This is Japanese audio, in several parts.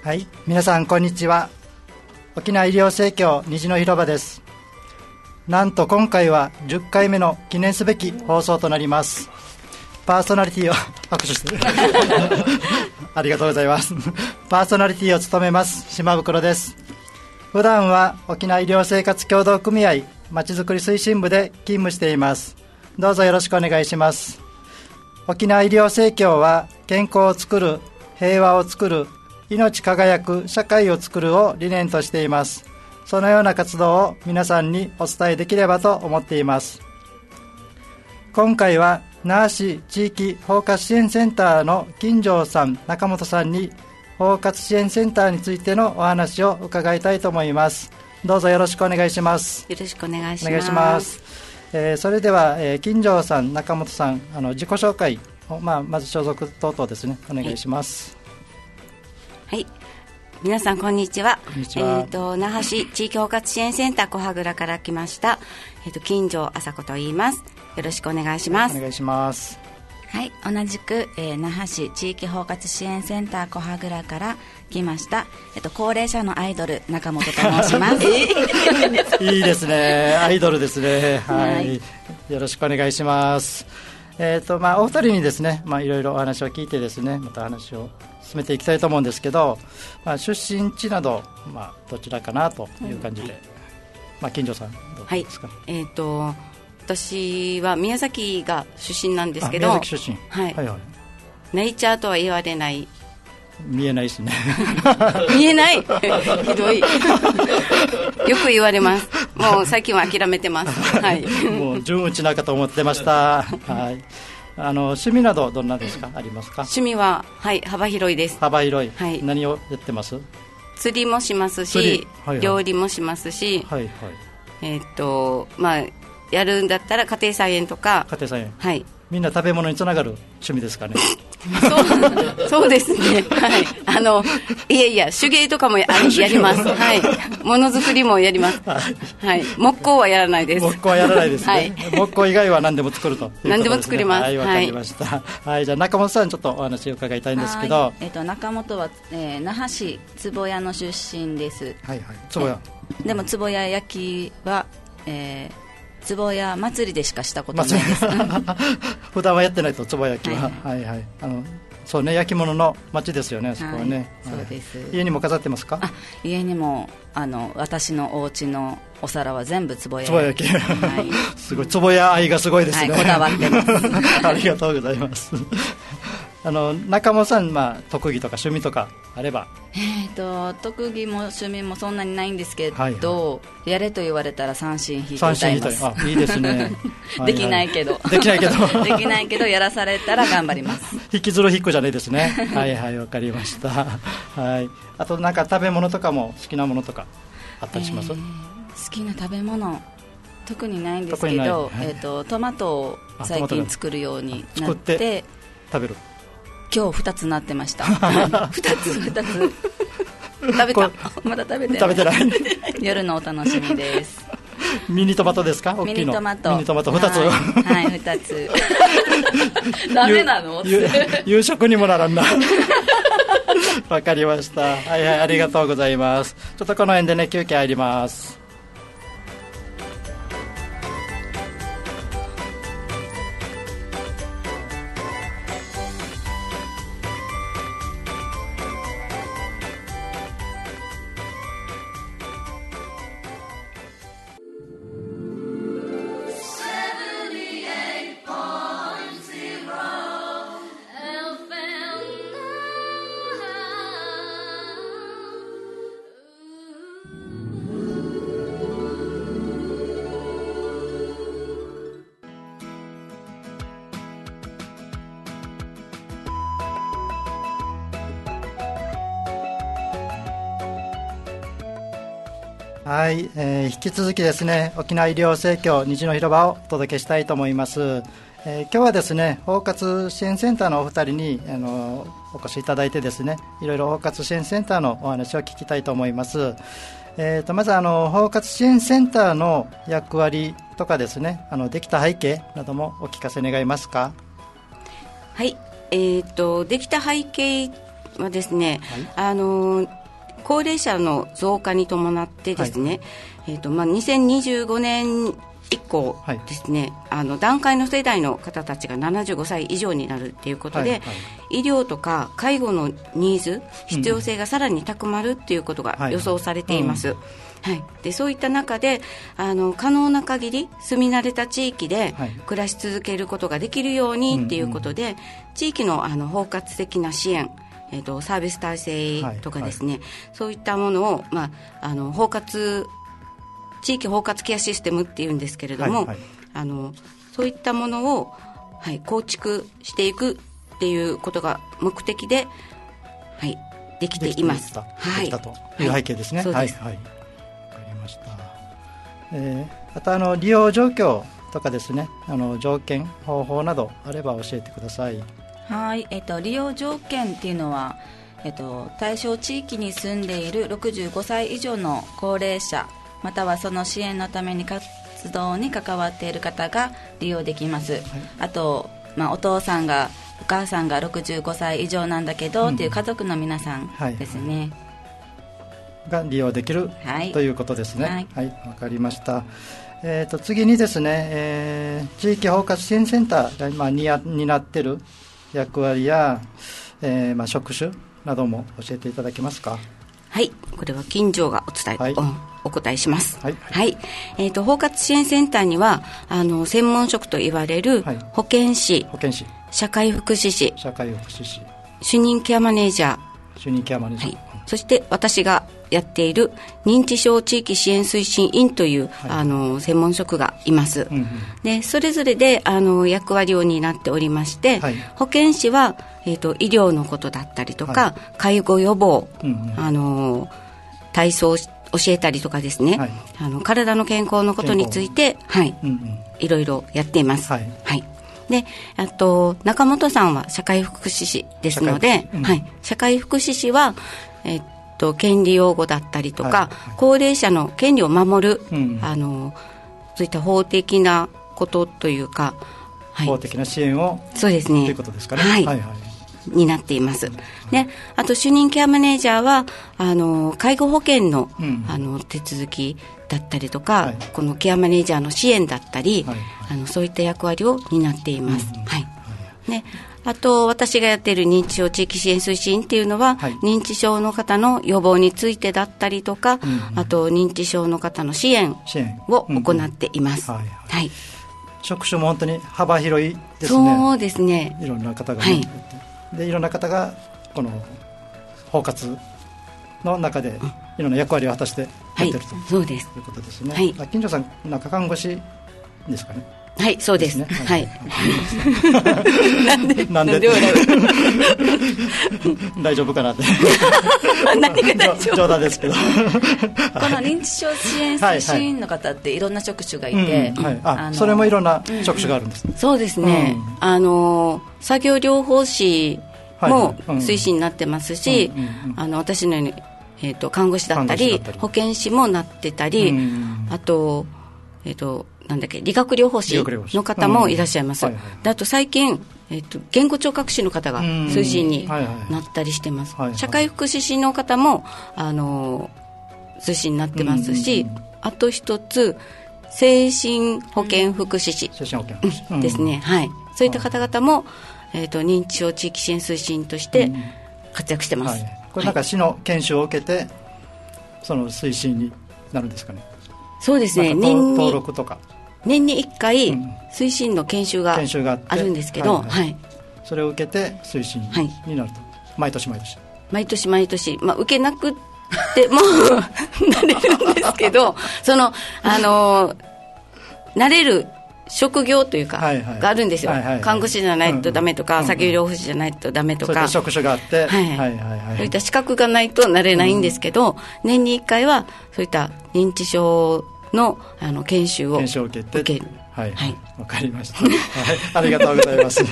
はい、皆さんこんにちは。沖縄医療生協虹の広場です。なんと今回は10回目の記念すべき放送となります。パーソナリティを拍手してありがとうございます。パーソナリティを務めます島袋です。普段は沖縄医療生活協同組合まちづくり推進部で勤務しています。どうぞよろしくお願いします。沖縄医療生協は健康をつくる、平和をつくる、命輝く社会をつくるを理念としています。そのような活動を皆さんにお伝えできればと思っています。今回は那覇市地域包括支援センターの金城さん、中本さんに包括支援センターについてのお話を伺いたいと思います。どうぞよろしくお願いします。 よろしくお願いします。 お願いします。それでは、金城さん、中本さん、自己紹介を、まず所属等々ですね、お願いします。 はい、皆さんこんにちは。 こんにちは。 那覇市地域包括支援センター小羽倉から来ました、金城麻子と言います。よろしくお願いします。 お願いします。 はい、同じく、那覇市地域包括支援センター小羽倉から来ました、高齢者のアイドル中本と申しますいいですね、アイドルですね。はい、よろしくお願いします。お二人にですね、いろいろお話を聞いてですね、また話を進めていきたいと思うんですけど、出身地など、どちらかなという感じで、金城さんどうですか？ はい、私は宮崎が出身なんですけど、 宮崎出身、 はいはいはい、 ネイチャーとは言われない、 見えないですね見えないひどいよく言われます。もう最近は諦めてます、はい、 もう順打ちなかと思ってました、はい、趣味などどんなですか？ありますか？ 趣味は、はい、幅広いです。 幅広い、 はい、 何をやってます？ 釣りもしますし、はいはい、料理もしますし、 はいはい、 やるんだったら家庭菜園とか。 家庭菜園、 はい、 みんな食べ物につながる趣味ですかね？ そうですね、はい、いや手芸とかもやります、はい、ものづくりもやります、はい、木工はやらないです。 木工はやらないですね、 はい、 木工以外は何でも作るということですね。 何でも作ります。 はい、わかりました、はいはい、じゃあ中本さんちょっとお話を伺いたいんですけど、 中本は、那覇市坪谷の出身です。 はいはい、坪谷でも坪谷焼きは、坪谷祭りでしかしたことないです普段はやってないと坪谷焼きは、 はいはいはい、そうね、焼き物の町ですよね、そこはね、 はい、そうです。 家にも飾ってますか？ 家にも私のお家のお皿は全部坪谷焼き、はい、すごい、坪谷愛がすごいですね、 はい、こだわってますありがとうございます中本さん、特技とか趣味とかあれば？ 特技も趣味もそんなにないんですけど、 はいはい、 やれと言われたら三線弾いて歌います。 あ、いいですねできないけどできないけどやらされたら頑張ります。 引きずる引くじゃないですねはいはい、わかりました、はい、あとなんか食べ物とかも好きなものとかあったりします？ 好きな食べ物特にないんですけど、はい、トマトを最近作るようになって食べる。 今日2つなってました2つ食べた。まだ食べてない夜のお楽しみです。 ミニトマトですか？大きいのミニトマト2つ、 はい、2つダメなの？ 夕食にもならんなわかりました、はいはい、ありがとうございます。ちょっとこの辺でね、休憩入ります。はい、引き続きですね、沖縄医療生協虹の広場をお届けしたいと思います。今日はですね、包括支援センターのお二人にお越しいただいてですね、いろいろ包括支援センターのお話を聞きたいと思います。まず包括支援センターの役割とかですね、できた背景などもお聞かせ願えますか？ はい、できた背景はですね、 はい、 高齢者の増加に伴ってですね、2025年以降ですね、団塊の世代の方たちが75歳以上になるということで、はいはい、医療とか介護のニーズ、必要性がさらに高まるということが予想されています。はい、でそういった中で可能な限り住み慣れた地域で暮らし続けることができるようにということで、地域の包括的な支援、サービス体制とかですね、はいはい、そういったものを、地域包括ケアシステムっていうんですけれども、はいはい、そういったものを、はい、構築していくっていうことが目的で、はい、できています。 できたという背景ですね。 そうです。 はいはい、わかりました。また利用状況とかですね、条件方法などあれば教えてください。 はい、利用条件っていうのは、対象地域に住んでいる65歳以上の高齢者またはその支援のために活動に関わっている方が利用できます、はい、あと、お父さんがお母さんが65歳以上なんだけど、っていう家族の皆さんですね、はいはい、 が利用できる、 はい、 ということですね。 はい、 はい、わかりました。次にですね、地域包括支援センターが担っている役割や、職種なども教えていただけますか。 はい、これは金城がお答えします。 はい、 はいはい、包括支援センターには専門職と言われる保健師、社会福祉士、主任ケアマネージャー、はい、そして私がやっている認知症地域支援推進員という、はい、専門職がいます、うんうん、でそれぞれで役割を担っておりまして、はい、保健師は、医療のことだったりとか、はい、介護予防、うんうん、体操を教えたりとかですね、はい、体の健康のことについて、はい、うんうん、いろいろやっています、はいはい、であと中本さんは社会福祉士ですので、はい、社会福祉士は、権利擁護だったりとか、はいはい、高齢者の権利を守る、うん、そういった法的なことというか、 はい、法的な支援をそうですね、 ということですかね、 はいはいはい、になっています、であと主任ケアマネージャーは介護保険の、うん、手続きだったりとか、はい、このケアマネージャーの支援だったり、はいはい、そういった役割を担っています、うんはいね、あと私がやっている認知症地域支援推進っていうのは、はい、認知症の方の予防についてだったりとか、うん、あと認知症の方の支援を行っています、うんうん、はいはい、 職種も本当に幅広いですね。 そうですね、 いろんな方が、ね、はい、でいろんな方がこの包括の中でいろんな役割を果たしてやっている、はい、 そうですということですね、 はい、 金城さん中看護師ですかね。 はい、そうです。ですね、はい。 なんで大丈夫かなって。 何が大丈夫？ 冗談ですけど。この認知症支援推進の方っていろんな職種がいて、 それもいろんな職種があるんです、ね、 そうですね。作業療法士も推進になってますし、私のように看護師だったり保健師もなってたり、あとなんだっけ、理学療法士の方もいらっしゃいます、はいはい、であと最近、言語聴覚士の方が推進になったりしてます、はいはい、社会福祉士の方も推進になってますし、あと一つ精神保健福祉士ですね、はい、そういった方々も、認知症地域支援推進として活躍してます、はい、 これなんか市の研修を受けてその推進になるんですかね。 そうですね、 登録とか年に1回推進の研修があるんですけど、 はいはいはい、それを受けて推進になると、はい、毎年、受けなくってもなれるんですけどなれる職業というか、はいはい、があるんですよ、はいはいはい、看護師じゃないとダメとか、作業療法士じゃないとダメとか、 そういった職種があって、 はいはいはいはい、そういった資格がないとなれないんですけど、年に1回はそういった認知症の研修を受ける。 はい、はい、わかりました、はい、ありがとうございます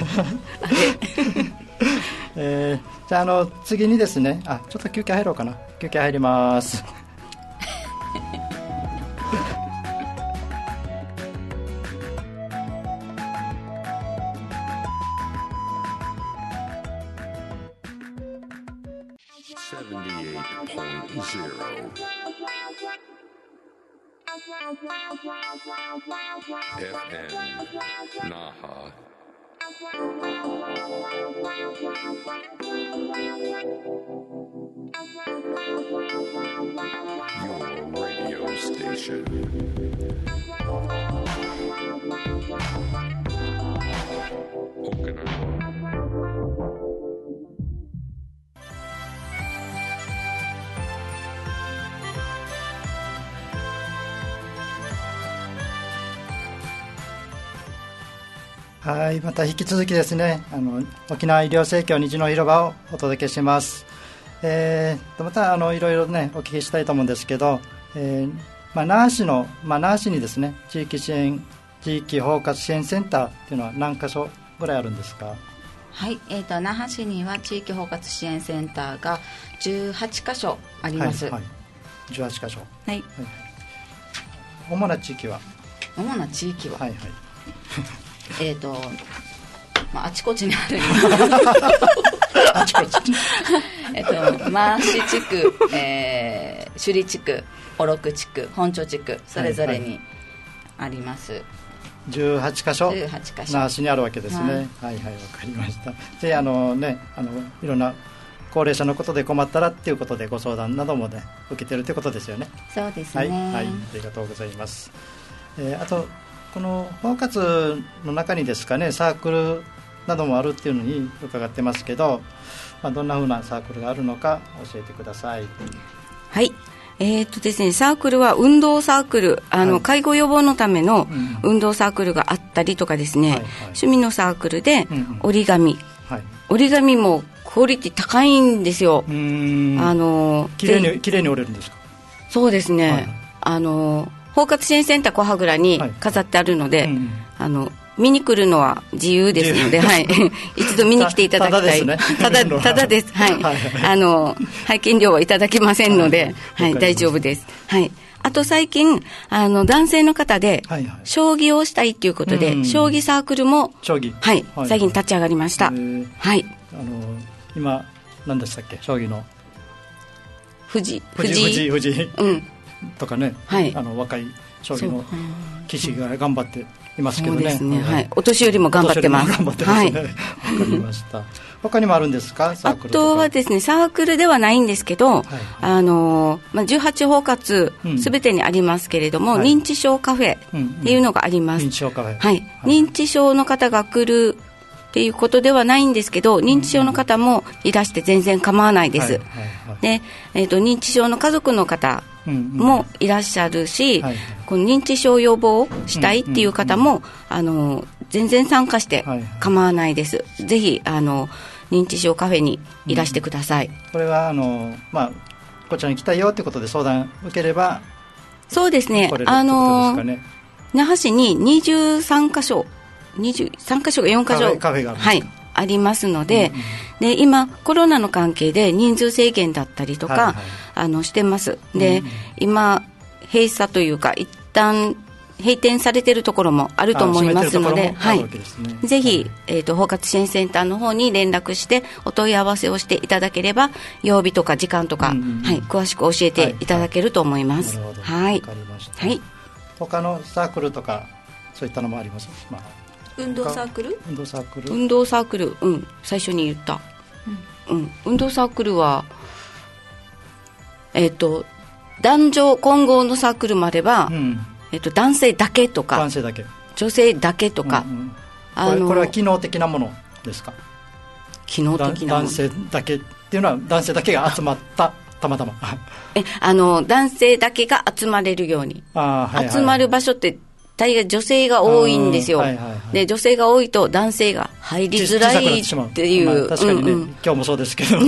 じゃあ次にですね、ちょっと休憩入ろうかな。休憩入ります FM Naha. Your radio station. Okinawa. はい、また引き続きですね、沖縄医療盛況虹の広場をお届けします。またいろいろねお聞きしたいと思うんですけど、那覇市にですね地域包括支援センターっていうのは何箇所ぐらいあるんですか？ はい、那覇市には地域包括支援センターが18箇所あります。 はいはい、18箇所。 はい。 主な地域は？ はいはい。あちこちにあるあちこちマーシ地区、首里地区、小禄地区、本町地区それぞれにあります。 18箇所那覇市にあるわけですね。はいはい、わかりました。でいろんな高齢者のことで困ったらっていうことでご相談などもね受けてるということですよね。 そうですね。 はい、ありがとうございます。あとこの包括の中にですかねサークルなどもあるっていうのに伺ってますけど、どんな風なサークルがあるのか教えてください。 はい、ですね、サークルは運動サークル、介護予防のための運動サークルがあったりとかですね、趣味のサークルで折り紙、折り紙もクオリティ高いんですよ。きれいに折れるんですか？そうですね、包括支援センター小羽倉に飾ってあるので、見に来るのは自由ですので、はい、一度見に来ていただきたい。ただです。はい。拝見料はいただきませんので、はい、大丈夫です。はい。あと最近男性の方で将棋をしたいということで、将棋サークルもはい、最近立ち上がりました。はい。 今何でしたっけ？将棋の藤井とかね、若い将棋の棋士が頑張っていますけどね。 そうですね、はい、お年寄りも頑張ってます。 わかりました。他にもあるんですか？サークルとか。 あとはですね、サークルではないんですけど、18包括すべてにありますけれども、認知症カフェっていうのがあります。 認知症カフェ、 はい、認知症の方が来るっていうことではないんですけど、認知症の方もいらして全然構わないです。で、認知症の家族の方もいらっしゃるし、この認知症予防したいっていう方も、全然参加して構わないです。ぜひ認知症カフェにいらしてください。 これはこちらに来たよということで相談受ければ。 そうですね、那覇市に23箇所23箇所が4箇所カフェがあるんですか？ はい、ありますので、で今コロナの関係で人数制限だったりとか、してます。で、今閉鎖というか一旦閉店されているところもあると思いますので、はい、ぜひ、包括支援センターの方に連絡してお問い合わせをしていただければ曜日とか時間とか、はい、詳しく教えていただけると思います。はい、わかりました。はい、 他のサークルとかそういったのもあります？ 運動サークル、 最初に言った、運動サークルは男女混合のサークルもあれば、男性だけとか女性だけとか、 これは機能的なものですか？ 機能的なもの、 男性だけっていうのは男性だけが集まったたまたま男性だけが集まれるように、集まる場所って大概女性が多いんですよ。で女性が多いと男性が入りづらいっていう、 確かにね、今日もそうですけど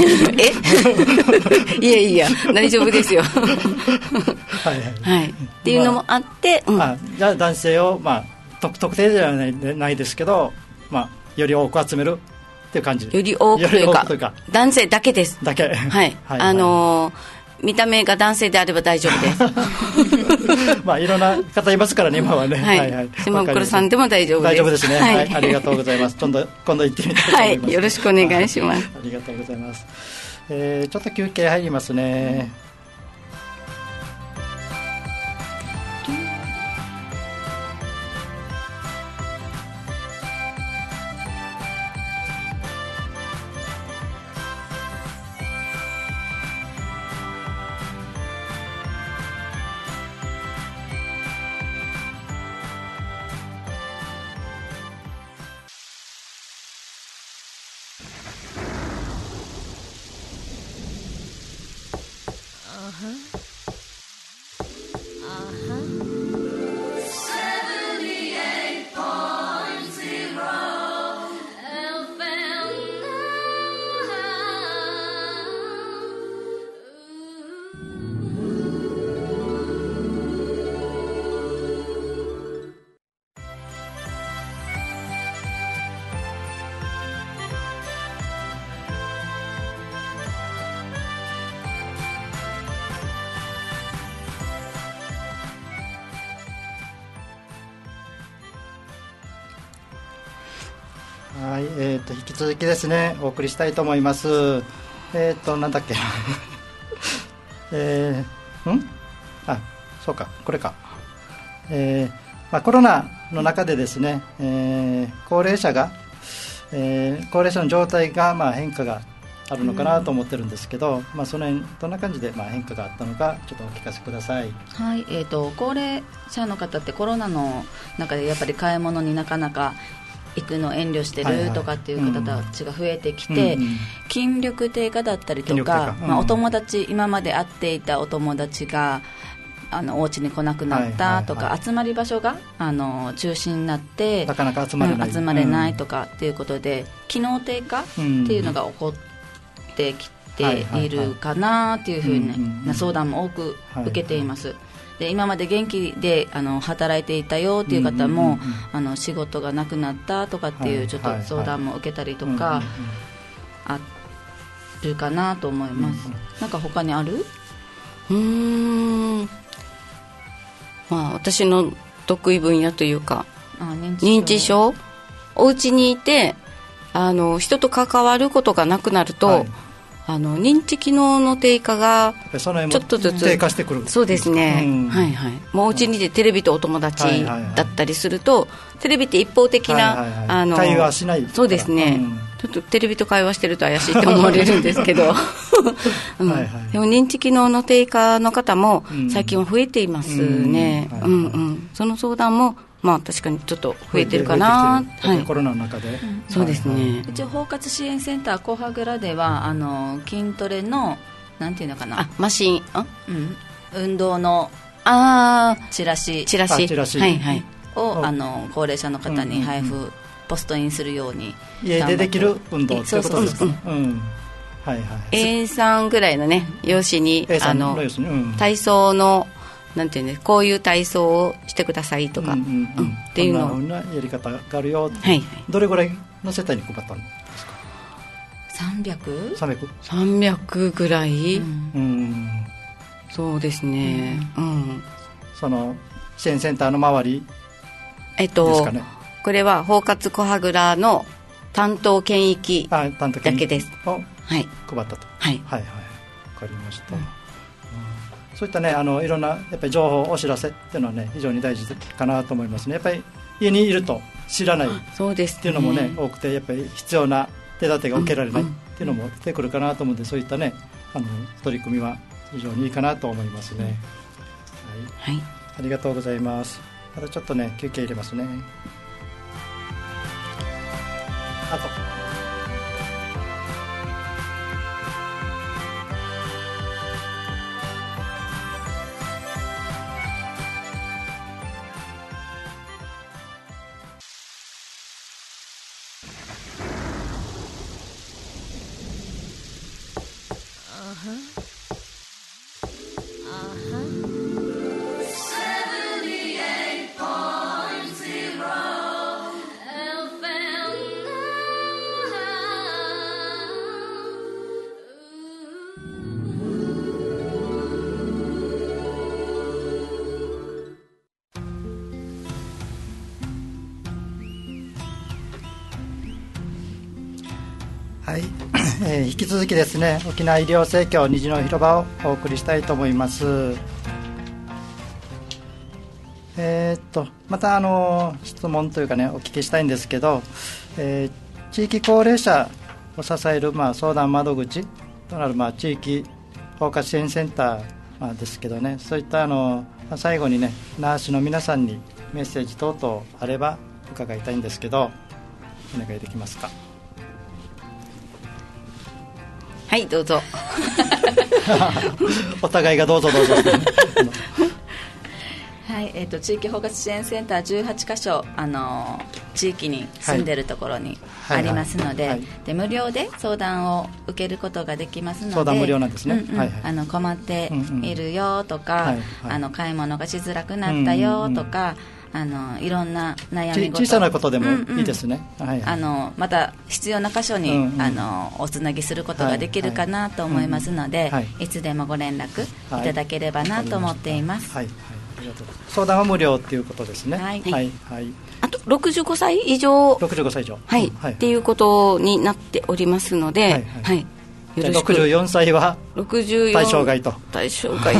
いや大丈夫ですよはいっていうのもあって、 じゃあ男性を、特定ではないですけど、より多く集めるっていう感じ。 より多くというか男性だけです。 だけ、 はい、見た目が男性であれば大丈夫ですいろんな方いますからね今はね。 島袋さんでも大丈夫です。 大丈夫ですね。ありがとうございます。今度行ってみたいと思います。 よろしくお願いします。 ありがとうございます。 ちょっと休憩入りますね。はい、引き続きですねお送りしたいと思います。なんだっけあ、そうか、これか。コロナの中でですね、高齢者の状態が変化があるのかなと思ってるんですけど、その辺どんな感じで変化があったのかちょっとお聞かせください。 はい、高齢者の方ってコロナの中でやっぱり買い物になかなか行くの遠慮してるとかっていう方たちが増えてきて、筋力低下だったりとか、お友達、今まで会っていたお友達がお家に来なくなったとか、集まり場所が中止になってなかなか集まれないとかっていうことで、機能低下っていうのが起こってきているかなっていうふうな相談も多く受けています。で今まで元気で働いていたよっていう方も、仕事がなくなったとかっていうちょっと相談も受けたりとかあるかなと思います。なんか他にある？ 私の得意分野というか、認知症、お家にいて人と関わることがなくなると、認知機能の低下がちょっとずつ低下してくる。 そうですね、もうお家にいてテレビとお友達だったりすると、テレビって一方的な会話しないから。 そうですね、ちょっとテレビと会話してると怪しいって思われるんですけどでも認知機能の低下の方も最近は増えていますね。その相談も確かにちょっと増えてるかな。 コロナの中で、 そうですね。 一応包括支援センターコハグラでは筋トレのなんていうのかな、 マシン、 運動のチラシを高齢者の方に配布、ポストインするように、 家でできる運動ということですか。 A3 ぐらいのね用紙に体操のなんていうね、こういう体操をしてくださいとかっていうのを、 こんなやり方があるよ、どれぐらいの世帯に配ったんですか ？300ぐらい、そうですね、 その支援センターの周りですかね。 これは包括コハグラの担当県域だけです。 配ったと。分かりました。そういったね、いろんなやっぱり情報、お知らせっていうのはね、非常に大事かなと思いますね。やっぱり家にいると知らないっていうのもね、多くて、やっぱり必要な手立てが受けられないっていうのも出てくるかなと思うので、そういったね取り組みは非常にいいかなと思いますね。ありがとうございます。またちょっとね休憩入れますね。あとはい、引き続きですね、沖縄医療生協虹の広場をお送りしたいと思います。また質問というかね、お聞きしたいんですけど、地域高齢者を支える、相談窓口となる、地域包括支援センター、ですけどね、そういった最後にね、那覇市の皆さんにメッセージ等々あれば伺いたいんですけど、お願いできますか。 はい、どうぞ。 お互いがどうぞどうぞ。 はい、地域包括支援センター18カ所地域に住んでいるところにありますので、で無料で相談を受けることができますので、 相談無料なんですね。 困っているよとか、買い物がしづらくなったよとか、いろんな悩み事、 小さなことでもいいですね。 また必要な箇所に、おつなぎすることができるかなと思いますので、いつでもご連絡いただければなと思っています。 相談は無料っていうことですね。 あと65歳以上、はい、っていうことになっておりますので、 よろしく。64歳は対象外と。 対象外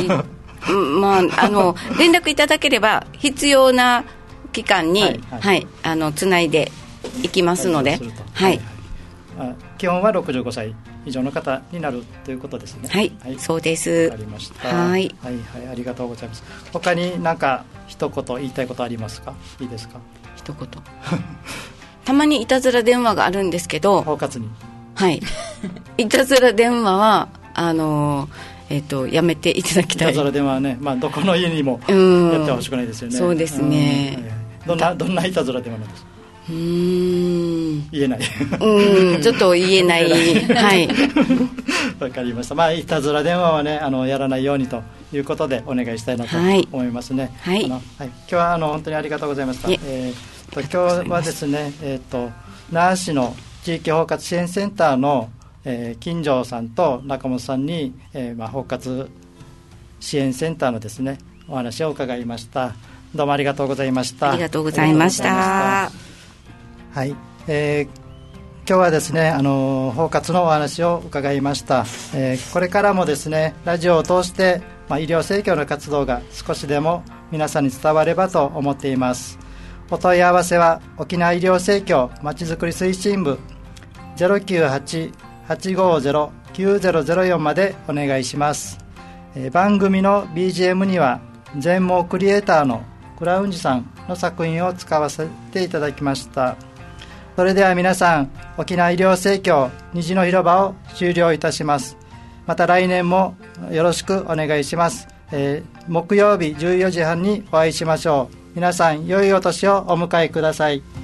連絡いただければ必要な期間につないでいきますので、 基本は65歳以上の方になるということですね。 そうです。 わかりました。ありがとうございます。他に何か一言言いたいことありますか。いいですか。 一言たまにいたずら電話があるんですけど、 包括にいたずら電話はやめていただきたい。 いたずら電話はね、どこの家にもやってほしくないですよね。 そうですね。 どんないたずら電話なんですか。言えない。 ちょっと言えない。 わかりました。いたずら電話はね、やらないようにということでお願いしたいなと思いますね。今日は本当にありがとうございました。今日はですね、那覇市の地域包括支援センターの金城さんと中本さんに、包括支援センターのですね、お話を伺いました。どうもありがとうございました。 ありがとうございました。 はい、今日はですね、包括のお話を伺いました。これからもですね、ラジオを通して、医療生協の活動が少しでも皆さんに伝わればと思っています。お問い合わせは沖縄医療生協まちづくり推進部 098-850-9004 までお願いします。番組の BGM には全盲クリエイターのクラウンジさんの作品を使わせていただきました。それでは皆さん、沖縄医療生協虹の広場を終了いたします。また来年もよろしくお願いします。木曜日14時半にお会いしましょう。皆さん、良いお年をお迎えください。